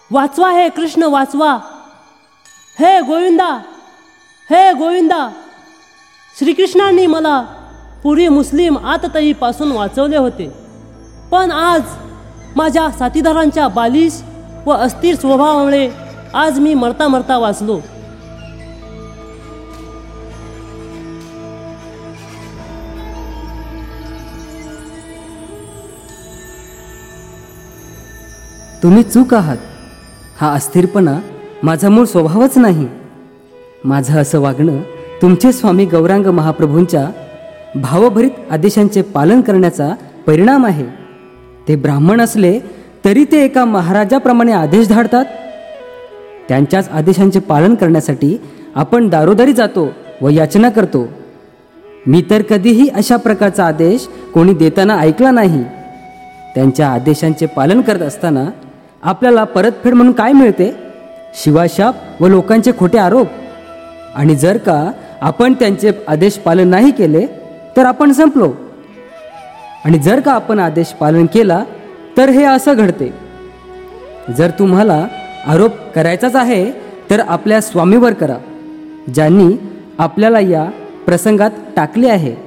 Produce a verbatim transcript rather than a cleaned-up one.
वाचवा हे कृष्ण वाचवा, हे गोविंदा, हे गोविंदा. श्रीकृष्णांनी मला पूर्वी मुस्लिम आतताईपासून वाचवले होते, पण आज माझ्या साथीदारांच्या बालिश व अस्थिर स्वभावामुळे आज मी मरता मरता वाचलो. तुम्ही चूक आहात. हा अस्थिरपणा माझा मूळ स्वभावच नाही. माझं असं वागणं तुमचे स्वामी गौरांग महाप्रभूंच्या भावभरीत आदेशांचे पालन करण्याचा परिणाम आहे. ते ब्राह्मण असले तरी ते एका महाराजाप्रमाणे आदेश धाडतात. त्यांच्याच आदेशांचे पालन करण्यासाठी आपण दारोदारी जातो व याचना करतो. मी तर कधीही अशा प्रकारचा आदेश कोणी देताना ऐकला नाही. त्यांच्या आदेशांचे पालन करत असताना आपल्याला परतफेड म्हणून काय मिळते? शिवाशाप व लोकांचे खोटे आरोप. आणि जर का आपण त्यांचे आदेश पालन नाही केले तर आपण संपलो. आणि जर का आपण आदेश पालन केला तर हे असं घडते. जर तुम्हाला आरोप करायचाच आहे तर आपल्या स्वामीवर करा, ज्यांनी आपल्याला या प्रसंगात टाकले आहे.